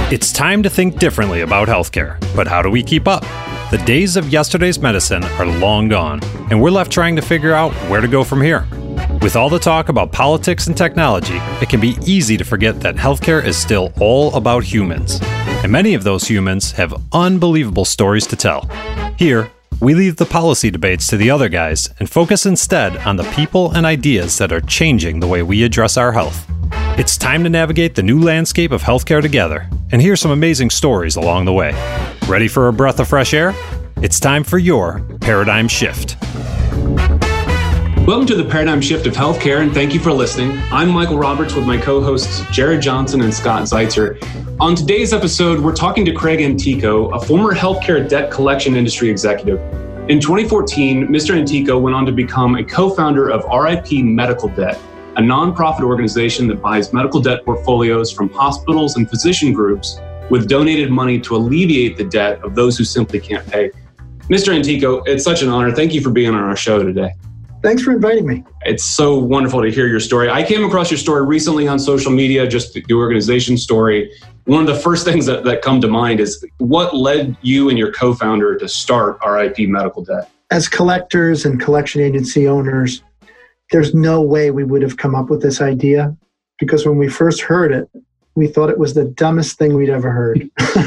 It's time to think differently about healthcare, but how do we keep up? The days of yesterday's medicine are long gone, and we're left trying to figure out where to go from here. With all the talk about politics and technology, it can be easy to forget that healthcare is still all about humans. And many of those humans have unbelievable stories to tell. Here, we leave the policy debates to the other guys and focus instead on the people and ideas that are changing the way we address our health. It's time to navigate the new landscape of healthcare together and hear some amazing stories along the way. Ready for a breath of fresh air? It's time for your paradigm shift. Welcome to the Paradigm Shift of Healthcare, and thank you for listening. I'm Michael Roberts with my co-hosts Jared Johnson and Scott Zeitzer. On today's episode, we're talking to Craig Antico, a former healthcare debt collection industry executive. In 2014, Mr. Antico went on to become a co-founder of RIP Medical Debt, a nonprofit organization that buys medical debt portfolios from hospitals and physician groups with donated money to alleviate the debt of those who simply can't pay. Mr. Antico, it's such an honor. Thank you for being on our show today. Thanks for inviting me. It's so wonderful to hear your story. I came across your story recently on social media, just the organization story. One of the first things that come to mind is what led you and your co-founder to start RIP Medical Debt? As collectors and collection agency owners, there's no way we would have come up with this idea, because when we first heard it, we thought it was the dumbest thing we'd ever heard.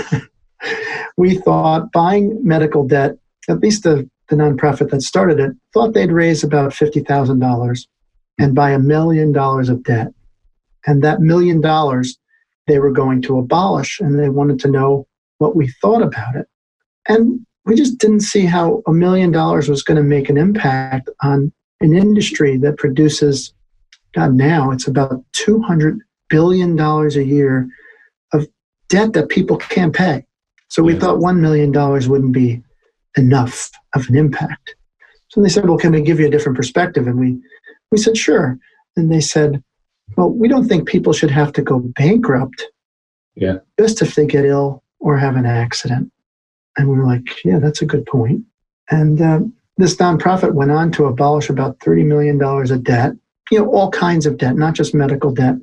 We thought buying medical debt, at least the nonprofit that started it, thought they'd raise about $50,000 and buy $1 million of debt. And that $1 million they were going to abolish, and they wanted to know what we thought about it. And we just didn't see how $1 million was going to make an impact on an industry that produces, God, now it's about $200 billion a year of debt that people can't pay. So we thought $1 million wouldn't be enough of an impact. So they said, well, can we give you a different perspective? And we said, sure. And they said, well, we don't think people should have to go bankrupt just if they get ill or have an accident. And we were like, yeah, that's a good point. And this nonprofit went on to abolish about $30 million of debt, all kinds of debt, not just medical debt.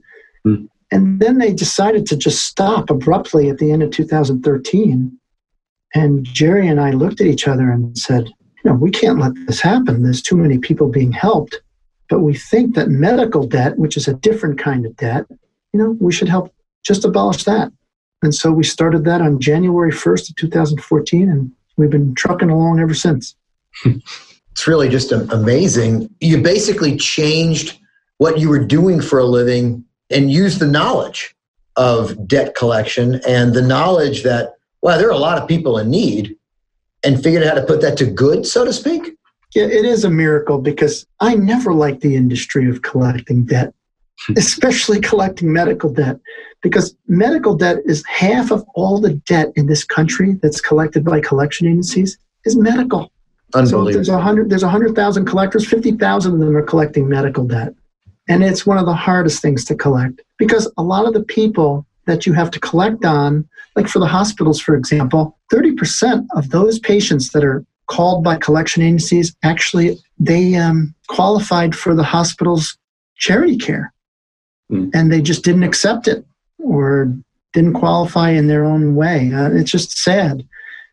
And then they decided to just stop abruptly at the end of 2013. And Jerry and I looked at each other and said, we can't let this happen. There's too many people being helped. But we think that medical debt, which is a different kind of debt, we should help just abolish that. And so we started that on January 1st of 2014, and we've been trucking along ever since. It's really just amazing. You basically changed what you were doing for a living and used the knowledge of debt collection and the knowledge that, wow, there are a lot of people in need, and figured out how to put that to good, so to speak? Yeah, it is a miracle, because I never liked the industry of collecting debt, especially collecting medical debt, because medical debt is half of all the debt in this country that's collected by collection agencies is medical. Unbelievable. So there's 100,000 collectors, 50,000 of them are collecting medical debt. And it's one of the hardest things to collect, because a lot of the people that you have to collect on, like for the hospitals, for example, 30% of those patients that are called by collection agencies, actually, they qualified for the hospital's charity care. And they just didn't accept it or didn't qualify in their own way. It's just sad.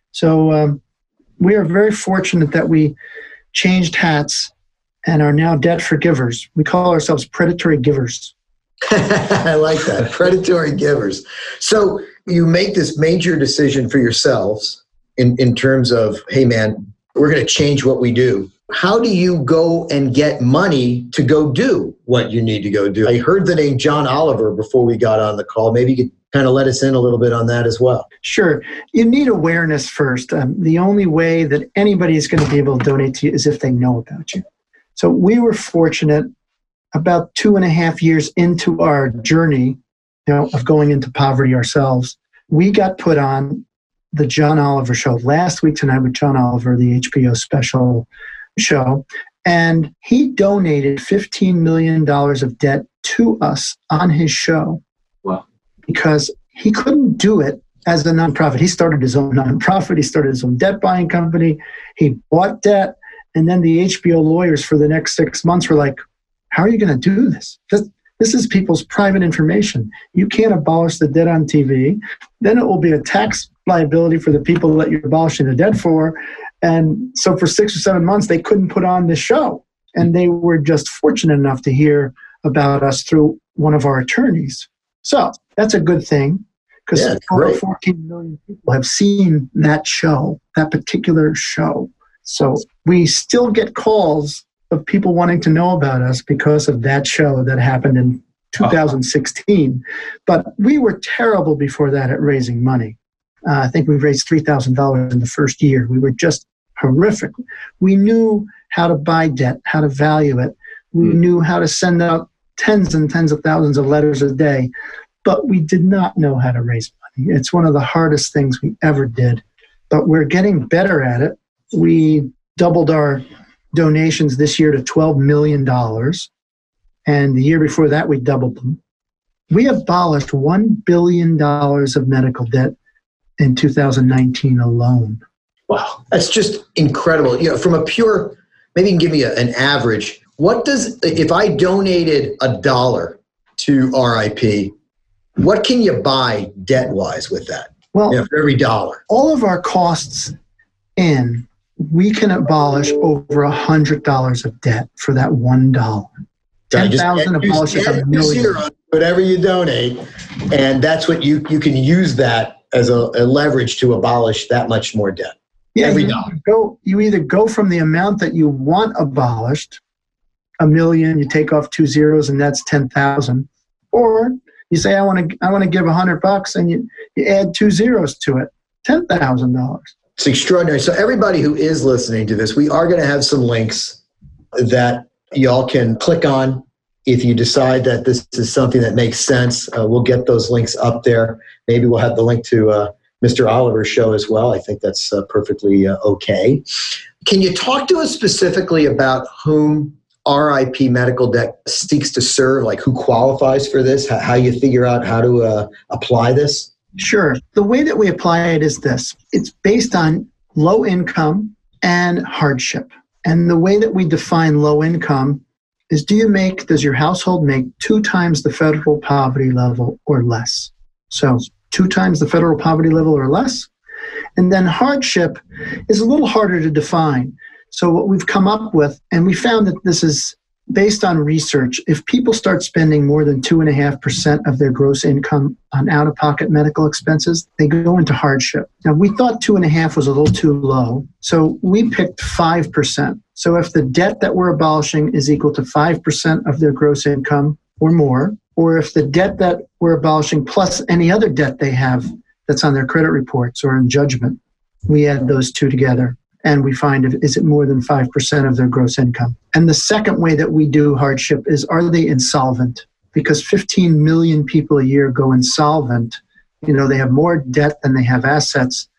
So we are very fortunate that we changed hats and are now debt forgivers. We call ourselves predatory givers. I like that, predatory givers. So you make this major decision for yourselves in terms of, hey man, we're going to change what we do. How do you go and get money to go do what you need to go do? I heard the name John Oliver before we got on the call. Maybe you could kind of let us in a little bit on that as well. Sure. You need awareness first. The only way that anybody is going to be able to donate to you is if they know about you. So we were fortunate about 2.5 years into our journey, of going into poverty ourselves. We got put on the John Oliver show last week tonight with John Oliver, the HBO special show. And he donated $15 million of debt to us on his show. Wow. Because he couldn't do it as a nonprofit. He started his own nonprofit. He started his own debt buying company. He bought debt. And then the HBO lawyers for the next 6 months were like, how are you going to do this? This is people's private information. You can't abolish the debt on TV. then it will be a tax liability for the people that you're abolishing the debt for. And so for 6 or 7 months, they couldn't put on this show. And they were just fortunate enough to hear about us through one of our attorneys. So that's a good thing, because 14 million people have seen that show, that particular show. So we still get calls of people wanting to know about us because of that show that happened in 2016. But we were terrible before that at raising money. I think we raised $3,000 in the first year. We were just horrific. We knew how to buy debt, how to value it. We knew how to send out tens and tens of thousands of letters a day, but we did not know how to raise money. It's one of the hardest things we ever did, but we're getting better at it. We doubled our donations this year to $12 million, and the year before that, we doubled them. We abolished $1 billion of medical debt in 2019 alone. Wow, that's just incredible. From a pure, maybe you can give me an average. If I donated $1 to RIP, what can you buy debt-wise with that? Well, for every dollar. All of our costs we can abolish over $100 of debt for that $1. 10,000 abolishes $1 million. Whatever you donate, and that's what you can use that as a leverage to abolish that much more debt. Yeah, you either go from the amount that you want abolished, $1 million, you take off 2 zeros, and that's 10,000, or you say I want to give $100, and you add 2 zeros to it, $10,000. It's extraordinary. So everybody who is listening to this, we are going to have some links that y'all can click on if you decide that this is something that makes sense. We'll get those links up there. Maybe we'll have the link to Mr. Oliver's show as well. I think that's perfectly okay. Can you talk to us specifically about whom RIP Medical Debt seeks to serve, like who qualifies for this, how you figure out how to apply this? Sure. The way that we apply it is this. It's based on low income and hardship. And the way that we define low income is does your household make 2 times the federal poverty level or less? So 2 times the federal poverty level or less. And then hardship is a little harder to define. So what we've come up with, and we found that this is based on research, if people start spending more than 2.5% of their gross income on out-of-pocket medical expenses, they go into hardship. Now, we thought 2.5 was a little too low, so we picked 5%. So if the debt that we're abolishing is equal to 5% of their gross income or more, or if the debt that we're abolishing plus any other debt they have that's on their credit reports or in judgment, we add those two together. And we find, is it more than 5% of their gross income? And the second way that we do hardship is, are they insolvent? Because 15 million people a year go insolvent. They have more debt than they have assets.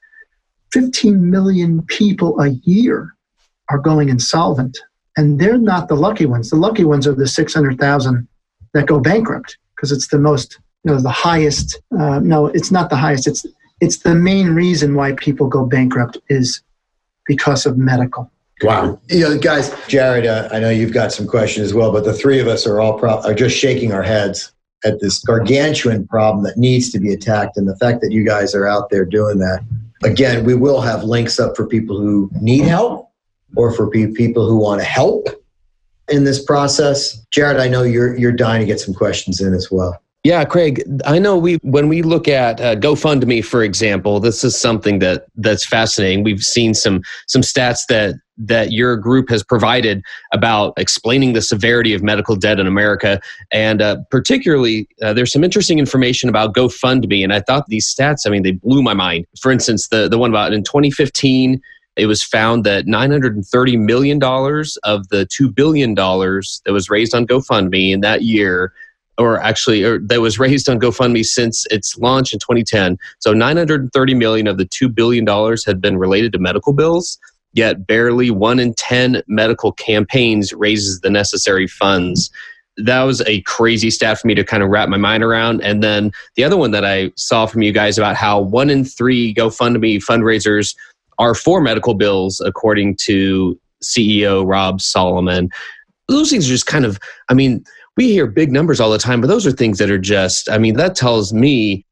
15 million people a year are going insolvent. And they're not the lucky ones. The lucky ones are the 600,000 that go bankrupt, because it's the most, the highest. No, it's not the highest. It's the main reason why people go bankrupt is because of medical. Wow. Guys, Jared, I know you've got some questions as well, but the three of us are are just shaking our heads at this gargantuan problem that needs to be attacked. And the fact that you guys are out there doing that. Again, we will have links up for people who need help or for people who want to help in this process. Jared, I know you're dying to get some questions in as well. Yeah, Craig, I know when we look at GoFundMe, for example, this is something that's fascinating. We've seen some stats that your group has provided about explaining the severity of medical debt in America. And particularly, there's some interesting information about GoFundMe. And I thought these stats, they blew my mind. For instance, the one about in 2015, it was found that $930 million of the $2 billion that was raised on GoFundMe in that year, or that was raised on GoFundMe since its launch in 2010. So $930 million of the $2 billion had been related to medical bills, yet barely 1 in 10 medical campaigns raises the necessary funds. That was a crazy stat for me to kind of wrap my mind around. And then the other one that I saw from you guys about how 1 in 3 GoFundMe fundraisers are for medical bills, according to CEO Rob Solomon. Those things are just kind of, we hear big numbers all the time, but those are things that are just, that tells me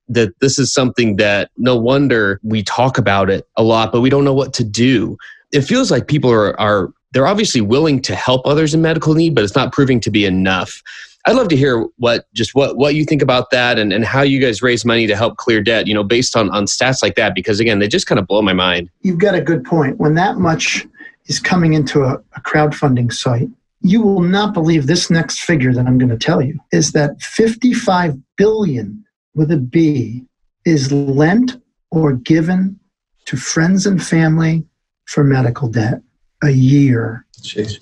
that this is something that no wonder we talk about it a lot, but we don't know what to do. It feels like people are they're obviously willing to help others in medical need, but it's not proving to be enough. I'd love to hear what you think about that and how you guys raise money to help clear debt, based on stats like that, because again, they just kind of blow my mind. You've got a good point. When that much is coming into a crowdfunding site, you will not believe this next figure that I'm going to tell you is that 55 billion with a B is lent or given to friends and family for medical debt a year. Jeez.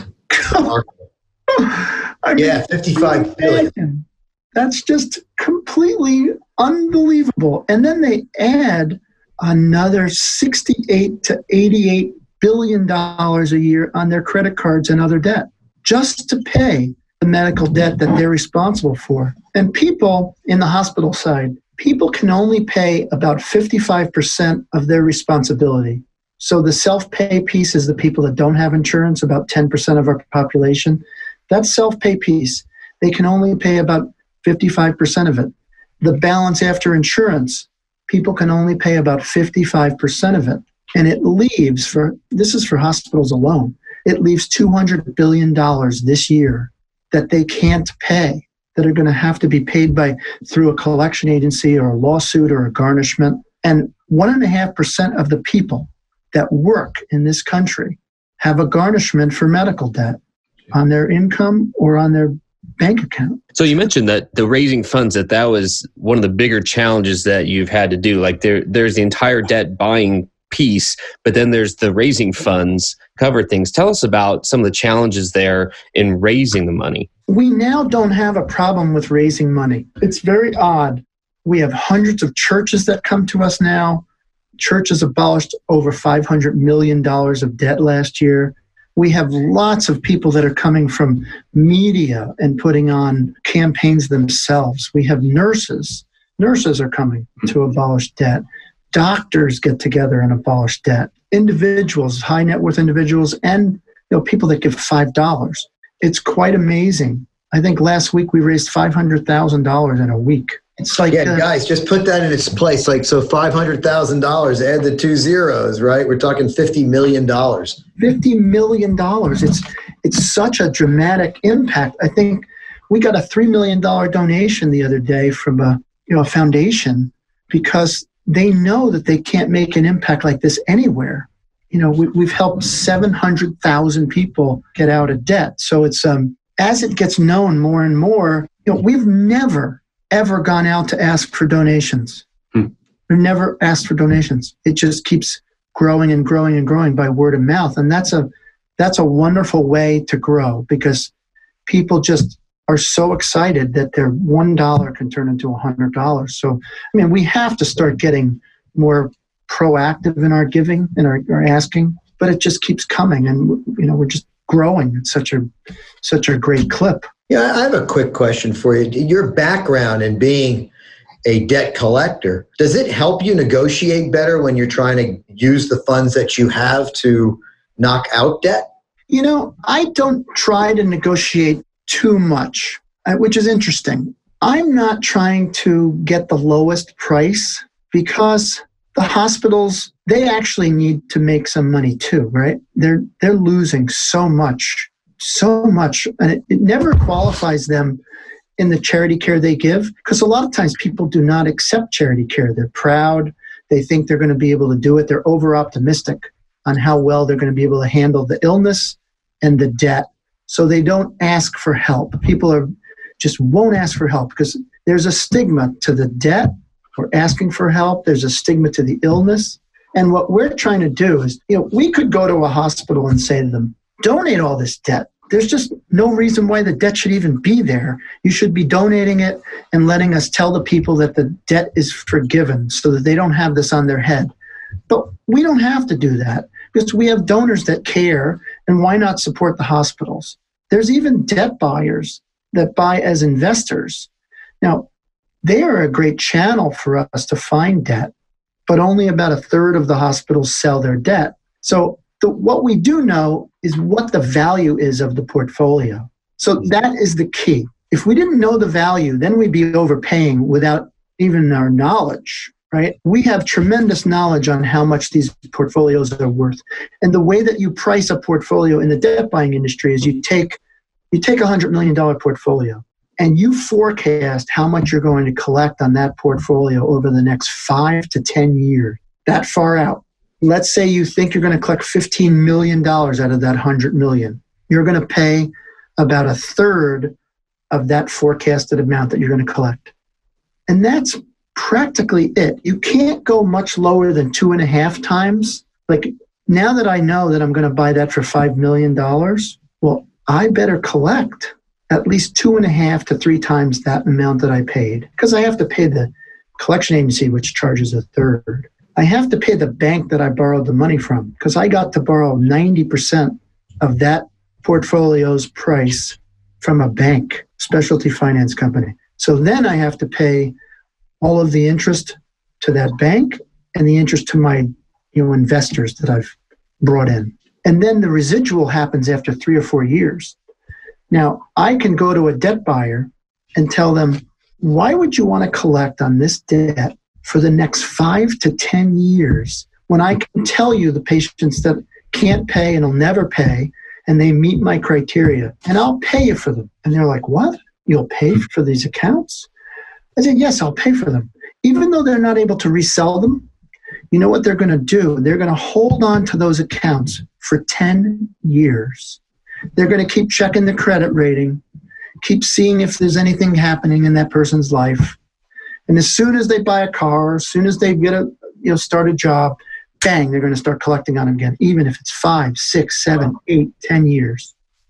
I mean, 55 billion. That's just completely unbelievable. And then they add another 68 to 88 billion dollars a year on their credit cards and other debt just to pay the medical debt that they're responsible for. And people in the hospital side, people can only pay about 55% of their responsibility. So the self-pay piece is the people that don't have insurance, about 10% of our population. That self-pay piece, they can only pay about 55% of it. The balance after insurance, people can only pay about 55% of it. And it leaves, this is for hospitals alone, it leaves $200 billion this year that they can't pay, that are going to have to be paid through a collection agency or a lawsuit or a garnishment. And 1.5% of the people that work in this country have a garnishment for medical debt on their income or on their bank account. So you mentioned that the raising funds, that was one of the bigger challenges that you've had to do. Like there's the entire debt buying piece, but then there's the raising funds cover things. Tell us about some of the challenges there in raising the money. We now don't have a problem with raising money. It's very odd. We have hundreds of churches that come to us now. Churches abolished over $500 million of debt last year. We have lots of people that are coming from media and putting on campaigns themselves. We have nurses. Nurses are coming to abolish debt. Doctors get together and abolish debt. Individuals, high net worth individuals, and people that give $5. It's quite amazing. I think last week we raised $500,000 in a week. It's like, guys, just put that in its place. Like, so $500,000, add the 2 zeros, right? We're talking $50 million. $50 million. It's such a dramatic impact. I think we got a $3 million donation the other day from a foundation because they know that they can't make an impact like this anywhere. We've helped 700,000 people get out of debt. So it's as it gets known more and more, we've never ever gone out to ask for donations. We've never asked for donations. It just keeps growing and growing and growing by word of mouth. And that's a wonderful way to grow because people just are so excited that their $1 can turn into $100. So, we have to start getting more proactive in our giving and our asking, but it just keeps coming and, we're just growing at such a great clip. Yeah, I have a quick question for you. Your background in being a debt collector, does it help you negotiate better when you're trying to use the funds that you have to knock out debt? I don't try to negotiate too much, which is interesting. I'm not trying to get the lowest price because the hospitals, they actually need to make some money too, right? They're losing so much, and it never qualifies them in the charity care they give because a lot of times people do not accept charity care. They're proud. They think they're going to be able to do it. They're over-optimistic on how well they're going to be able to handle the illness and the debt. So they don't ask for help. People just won't ask for help because there's a stigma to the debt or asking for help. There's a stigma to the illness. And what we're trying to do is, we could go to a hospital and say to them, donate all this debt. There's just no reason why the debt should even be there. You should be donating it and letting us tell the people that the debt is forgiven so that they don't have this on their head. But we don't have to do that because we have donors that care, and why not support the hospitals? There's even debt buyers that buy as investors. Now, they are a great channel for us to find debt, but only about a third of the hospitals sell their debt. So what we do know is what the value is of the portfolio. So that is the key. If we didn't know the value, then we'd be overpaying without even our knowledge, right? We have tremendous knowledge on how much these portfolios are worth. And the way that you price a portfolio in the debt buying industry is you take a $100 million portfolio and you forecast how much you're going to collect on that portfolio over the next 5 to 10 years, that far out. Let's say you think you're going to collect $15 million out of that $100 million. You're going to pay about a third of that forecasted amount that you're going to collect. And that's practically it. You can't go much lower than 2.5 times. Like, now that I know that I'm going to buy that for $5 million, well, I better collect at least 2.5 to 3 times that amount that I paid, because I have to pay the collection agency, which charges a third. I have to pay the bank that I borrowed the money from, because I got to borrow 90% of that portfolio's price from a bank, specialty finance company. So then I have to pay all of the interest to that bank and the interest to my investors that I've brought in. And then the residual happens after 3 or 4 years. Now, I can go to a debt buyer and tell them, why would you want to collect on this debt for the next 5 to 10 years when I can tell you the patients that can't pay and will never pay, and they meet my criteria, and I'll pay you for them? And they're like, what? You'll pay for these accounts? I said, yes, I'll pay for them. Even though they're not able to resell them, you know what they're going to do? They're going to hold on to those accounts for 10 years. They're going to keep checking the credit rating, keep seeing if there's anything happening in that person's life. And as soon as they buy a car, as soon as they get start a job, bang, they're going to start collecting on them again, even if it's 5, 6, 7, 8, 10 years.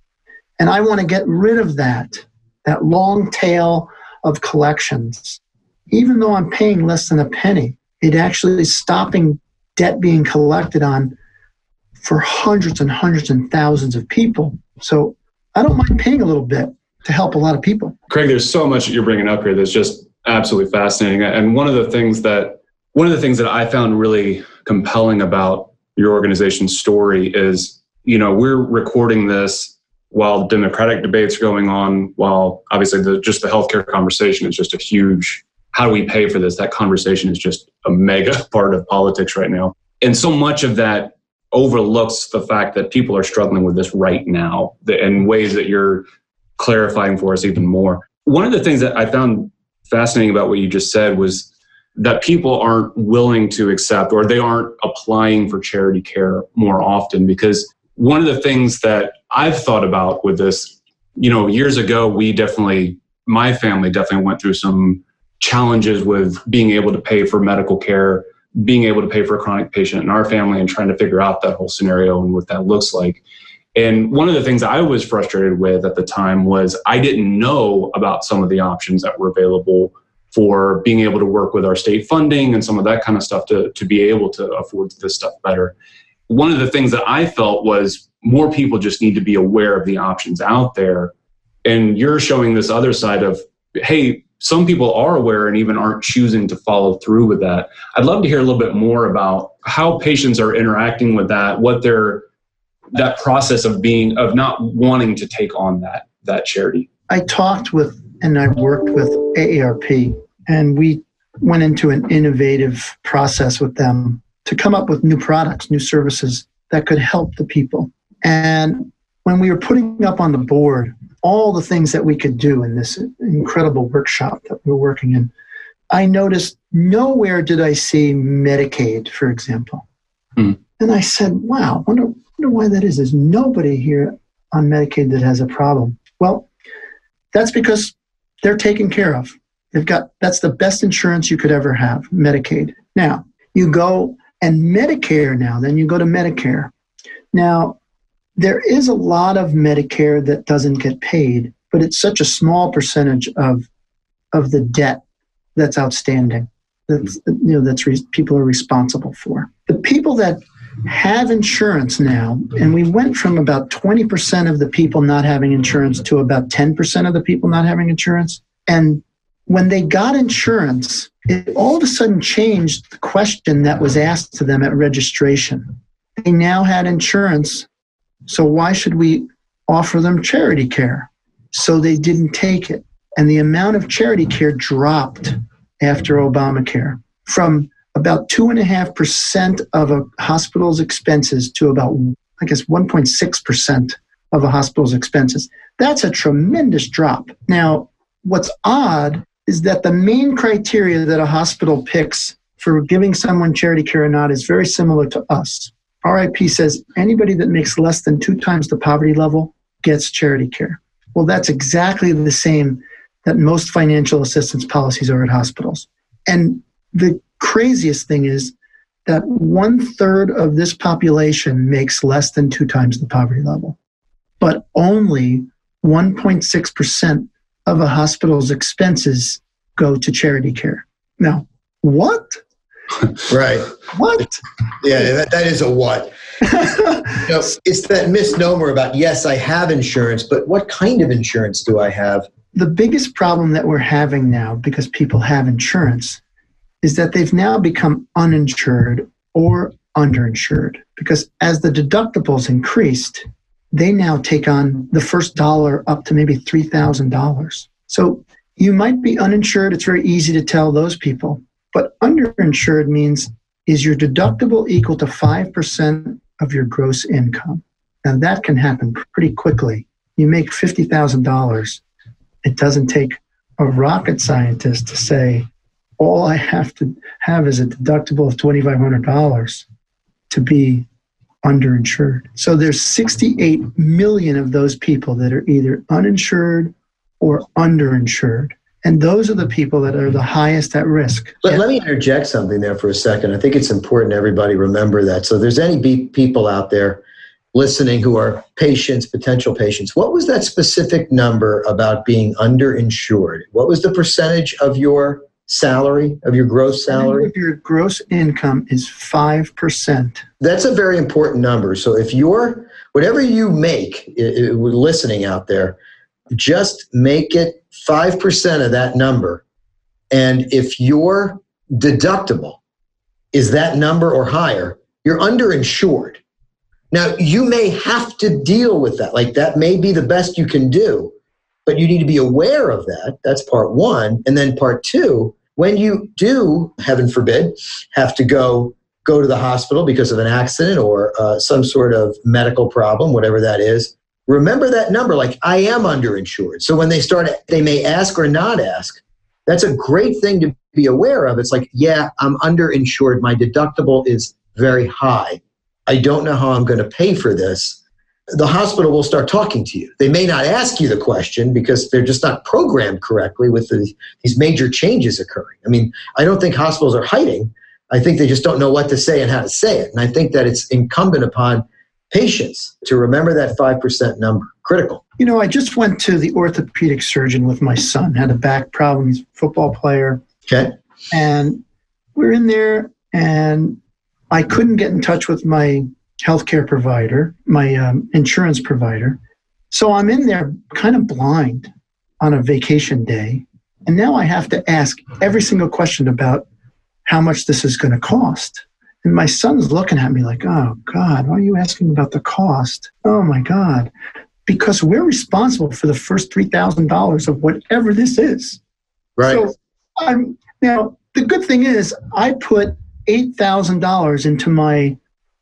And I want to get rid of that long tail of collections. Even though I'm paying less than a penny, it actually is stopping debt being collected on for hundreds and hundreds and thousands of people. So I don't mind paying a little bit to help a lot of people. Craig, there's so much that you're bringing up here that's just absolutely fascinating. And one of the things that I found really compelling about your organization's story is, we're recording this while the Democratic debates are going on, while obviously the healthcare conversation is just a huge, how do we pay for this? That conversation is just a mega part of politics right now. And so much of that overlooks the fact that people are struggling with this right now in ways that you're clarifying for us even more. One of the things that I found fascinating about what you just said was that people aren't willing to accept, or they aren't applying for charity care more often. Because one of the things that I've thought about with this, years ago, my family definitely went through some challenges with being able to pay for medical care, being able to pay for a chronic patient in our family, and trying to figure out that whole scenario and what that looks like. And one of the things I was frustrated with at the time was I didn't know about some of the options that were available for being able to work with our state funding and some of that kind of stuff to be able to afford this stuff better. One of the things that I felt was more people just need to be aware of the options out there. And you're showing this other side of, hey, some people are aware and even aren't choosing to follow through with that. I'd love to hear a little bit more about how patients are interacting with that, what that process of not wanting to take on that charity. I talked with and I worked with AARP, and we went into an innovative process with them to come up with new products, new services that could help the people. And when we were putting up on the board all the things that we could do in this incredible workshop that we were working in, I noticed nowhere did I see Medicaid, for example. And I said, wow, I wonder why that is. There's nobody here on Medicaid that has a problem. Well, that's because they're taken care of. That's the best insurance you could ever have, Medicaid. Now, you go and Medicare now, then you go to Medicare. Now, there is a lot of Medicare that doesn't get paid, but it's such a small percentage of the debt that's outstanding people are responsible for. The people that have insurance now, and we went from about 20% of the people not having insurance to about 10% of the people not having insurance. And when they got insurance, it all of a sudden changed the question that was asked to them at registration. They now had insurance, so why should we offer them charity care? So they didn't take it. And the amount of charity care dropped after Obamacare, from about 2.5% of a hospital's expenses to about, 1.6% of a hospital's expenses. That's a tremendous drop. Now, what's odd is that the main criteria that a hospital picks for giving someone charity care or not is very similar to us. RIP says anybody that makes less than 2 times the poverty level gets charity care. Well, that's exactly the same that most financial assistance policies are at hospitals. And the craziest thing is that 1/3 of this population makes less than 2 times the poverty level, but only 1.6% of a hospital's expenses go to charity care. Now, what? Right. What? Yeah, that is a what. It's that misnomer about, yes, I have insurance, but what kind of insurance do I have? The biggest problem that we're having now, because people have insurance, is that they've now become uninsured or underinsured. Because as the deductibles increased, they now take on the first dollar up to maybe $3,000. So you might be uninsured. It's very easy to tell those people. But underinsured means, is your deductible equal to 5% of your gross income? Now that can happen pretty quickly. You make $50,000. It doesn't take a rocket scientist to say, all I have to have is a deductible of $2,500 to be underinsured. So there's 68 million of those people that are either uninsured or underinsured. And those are the people that are the highest at risk. Let me interject something there for a second. I think it's important everybody remember that. So there's any people out there listening who are patients, potential patients. What was that specific number about being underinsured? What was the percentage of your salary, of your gross salary? Your gross income is 5%. That's a very important number. So if whatever you make, listening out there, just make it 5% of that number. And if your deductible is that number or higher, you're underinsured. Now, you may have to deal with that. Like, that may be the best you can do, but you need to be aware of that. That's part one. And then part two, when you do, heaven forbid, have to go to the hospital because of an accident or some sort of medical problem, whatever that is, remember that number, like, I am underinsured. So when they may ask or not ask. That's a great thing to be aware of. It's like, yeah, I'm underinsured. My deductible is very high. I don't know how I'm going to pay for this. The hospital will start talking to you. They may not ask you the question because they're just not programmed correctly with these major changes occurring. I mean, I don't think hospitals are hiding. I think they just don't know what to say and how to say it. And I think that it's incumbent upon patients to remember that 5% number. Critical. You know, I just went to the orthopedic surgeon with my son, had a back problem. He's a football player. Okay. And we're in there, and I couldn't get in touch with my healthcare provider, my insurance provider. So I'm in there kind of blind on a vacation day. And now I have to ask every single question about how much this is going to cost. And my son's looking at me like, oh, God, why are you asking about the cost? Oh, my God. Because we're responsible for the first $3,000 of whatever this is. Right. So now, the good thing is I put $8,000 into my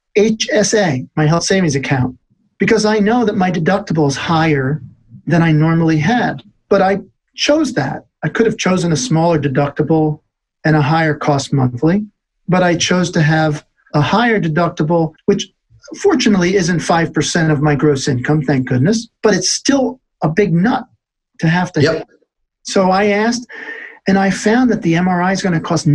HSA, my health savings account, because I know that my deductible is higher than I normally had. But I chose that. I could have chosen a smaller deductible and a higher cost monthly, but I chose to have a higher deductible, which fortunately isn't 5% of my gross income, thank goodness, but it's still a big nut to have to. Yep. So I asked, and I found that the MRI is going to cost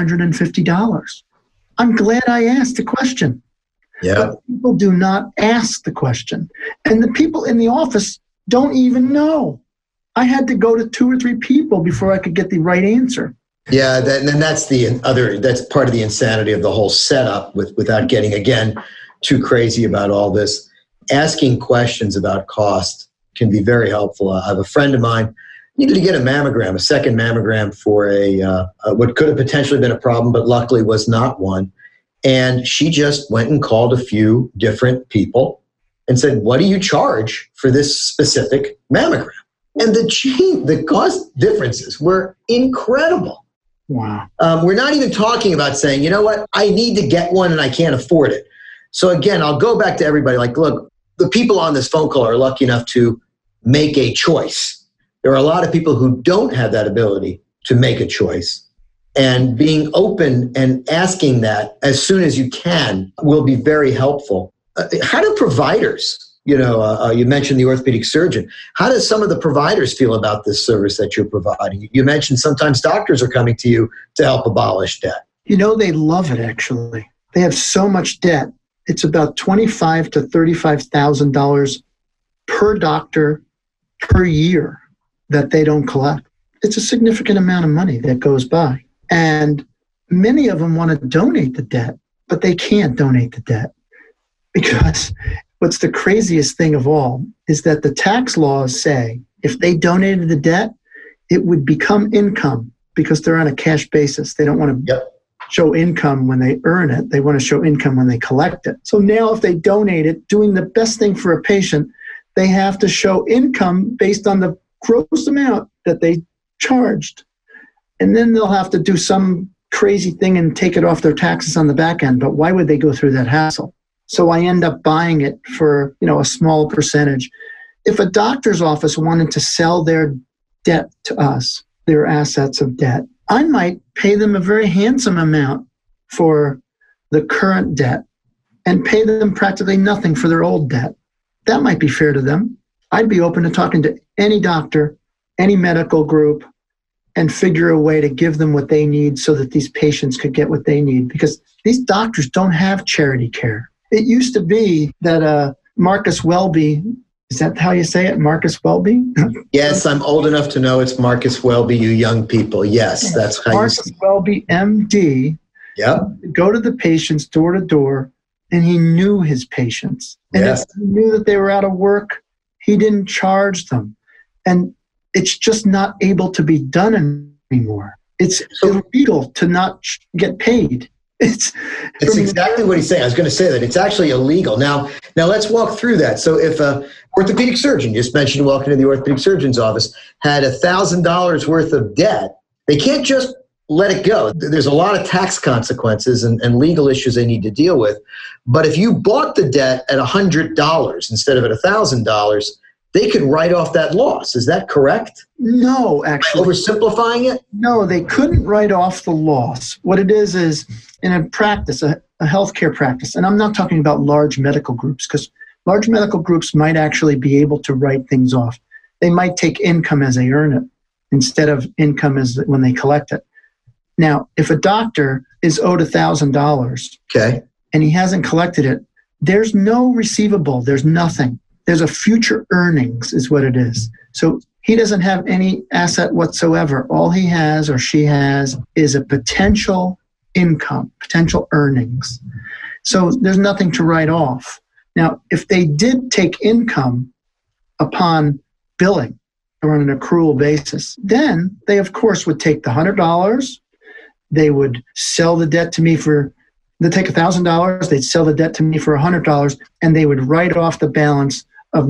$950. I'm glad I asked the question. Yeah. But people do not ask the question. And the people in the office don't even know. I had to go to 2 or 3 people before I could get the right answer. Yeah, and that's that's part of the insanity of the whole setup without getting, again, too crazy about all this. Asking questions about cost can be very helpful. I have a friend of mine needed to get a mammogram, a second mammogram for what could have potentially been a problem, but luckily was not one. And she just went and called a few different people and said, what do you charge for this specific mammogram? And the cost differences were incredible. Wow. We're not even talking about saying, you know what, I need to get one and I can't afford it. So again, I'll go back to everybody like, look, the people on this phone call are lucky enough to make a choice. There are a lot of people who don't have that ability to make a choice. And being open and asking that as soon as you can will be very helpful. How do providers, you mentioned the orthopedic surgeon, how does some of the providers feel about this service that you're providing? You mentioned sometimes doctors are coming to you to help abolish debt. They love it, actually. They have so much debt. It's about $25,000 to $35,000 per doctor per year that they don't collect. It's a significant amount of money that goes by. And many of them want to donate the debt, but they can't donate the debt. Because what's the craziest thing of all is that the tax laws say if they donated the debt, it would become income because they're on a cash basis. They don't want to show income when they earn it. They want to show income when they collect it. So now if they donate it, doing the best thing for a patient, they have to show income based on the gross amount that they charged. And then they'll have to do some crazy thing and take it off their taxes on the back end. But why would they go through that hassle? So I end up buying it for, a small percentage. If a doctor's office wanted to sell their debt to us, their assets of debt, I might pay them a very handsome amount for the current debt and pay them practically nothing for their old debt. That might be fair to them. I'd be open to talking to any doctor, any medical group, and figure a way to give them what they need so that these patients could get what they need, because these doctors don't have charity care. It used to be that Marcus Welby, is that how you say it, Marcus Welby? Yes, I'm old enough to know it's Marcus Welby, you young people. Yes, that's how Marcus you say it. Welby, MD, go to the patients door to door, and he knew his patients. And if he knew that they were out of work, he didn't charge them. And it's just not able to be done anymore. It's illegal to not get paid. It's exactly what he's saying. I was going to say that. It's actually illegal. Now let's walk through that. So if a orthopedic surgeon, just mentioned walking into the orthopedic surgeon's office, had $1,000 worth of debt, they can't just let it go. There's a lot of tax consequences and legal issues they need to deal with. But if you bought the debt at $100 instead of at $1,000, they could write off that loss. Is that correct? No, actually. Oversimplifying it? No, they couldn't write off the loss. What it is in a practice, a healthcare practice, and I'm not talking about large medical groups, because large medical groups might actually be able to write things off. They might take income as they earn it instead of income as when they collect it. Now, if a doctor is owed $1,000 and he hasn't collected it, there's no receivable. There's nothing. There's a future earnings is what it is. So he doesn't have any asset whatsoever. All he has or she has is a potential income, potential earnings. So there's nothing to write off. Now, if they did take income upon billing or on an accrual basis, then they, of course, would take the $100. They would sell the debt to me they'd take $1,000, they'd sell the debt to me for $100, and they would write off the balance of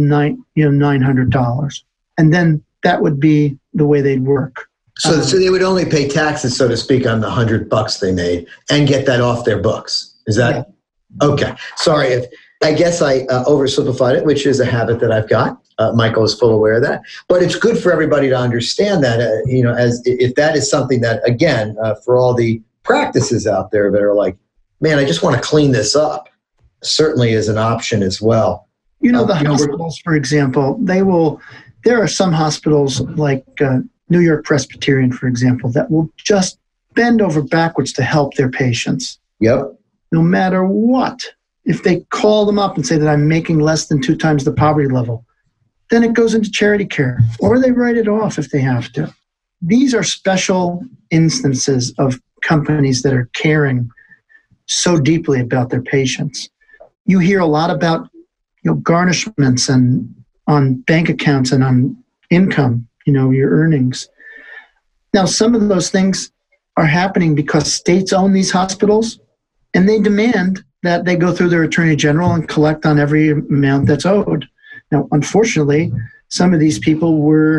$900. And then that would be the way they'd work. So they would only pay taxes, so to speak, on the $100 they made and get that off their books. Is that okay? Sorry, I guess I oversimplified it, which is a habit that I've got. Michael is full aware of that, but it's good for everybody to understand that. As if that is something that, again, for all the practices out there that are like, man, I just want to clean this up, certainly is an option as well. The hospitals, for example, there are some hospitals like New York Presbyterian, for example, that will just bend over backwards to help their patients. Yep. No matter what. If they call them up and say that I'm making less than 2 times the poverty level, then it goes into charity care, or they write it off if they have to. These are special instances of companies that are caring so deeply about their patients. You hear a lot about garnishments and on bank accounts and on income, your earnings. Now, some of those things are happening because states own these hospitals, and they demand that they go through their attorney general and collect on every amount that's owed. Now, unfortunately, some of these people were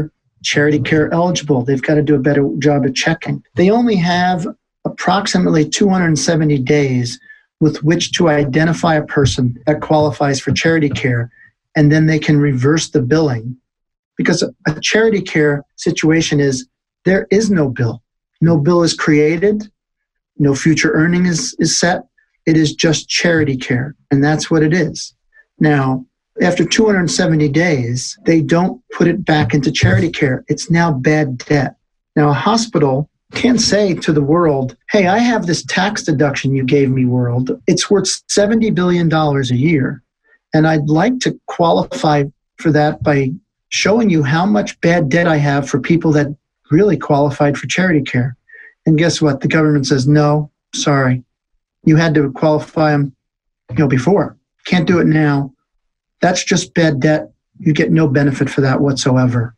charity care eligible. They've got to do a better job at checking. They only have approximately 270 days with which to identify a person that qualifies for charity care, and then they can reverse the billing. Because a charity care situation is there is no bill. No bill is created. No future earning is set. It is just charity care, and that's what it is. Now, after 270 days, they don't put it back into charity care. It's now bad debt. Now, a hospital can't say to the world, hey, I have this tax deduction you gave me, world. It's worth $70 billion a year, and I'd like to qualify for that by showing you how much bad debt I have for people that really qualified for charity care. And guess what? The government says, no, sorry. You had to qualify them, before. Can't do it now. That's just bad debt. You get no benefit for that whatsoever.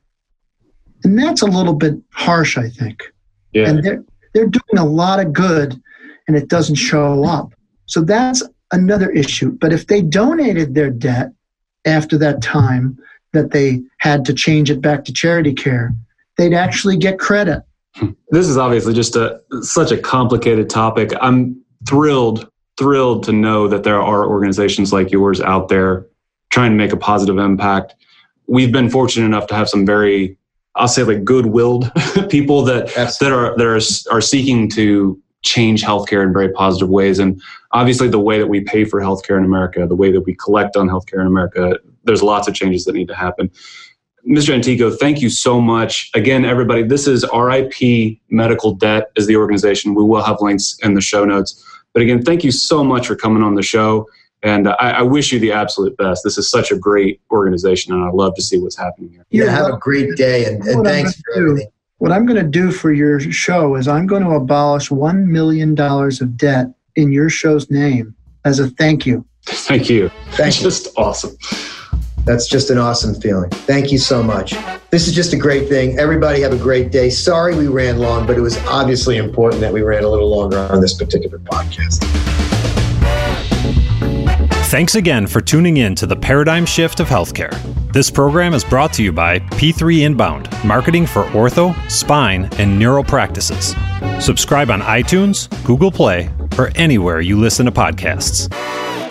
And that's a little bit harsh, I think. Yeah. And they're doing a lot of good, and it doesn't show up. So that's another issue. But if they donated their debt after that time that they had to change it back to charity care, they'd actually get credit. This is obviously just such a complicated topic. I'm thrilled to know that there are organizations like yours out there trying to make a positive impact. We've been fortunate enough to have some very, I'll say, like good-willed people that are seeking to change healthcare in very positive ways. And obviously the way that we pay for healthcare in America, the way that we collect on healthcare in America, there's lots of changes that need to happen. Mr. Antico, thank you so much. Again, everybody, this is RIP Medical Debt is the organization. We will have links in the show notes. But again, thank you so much for coming on the show. And I wish you the absolute best. This is such a great organization, and I love to see what's happening here. Yeah, have a great day, and thanks for everything. What I'm going to do for your show is I'm going to abolish $1 million of debt in your show's name as a thank you. Thank you. Thank you. Just awesome. That's just an awesome feeling. Thank you so much. This is just a great thing. Everybody have a great day. Sorry we ran long, but it was obviously important that we ran a little longer on this particular podcast. Thanks again for tuning in to the Paradigm Shift of Healthcare. This program is brought to you by P3 Inbound, marketing for ortho, spine, and neural practices. Subscribe on iTunes, Google Play, or anywhere you listen to podcasts.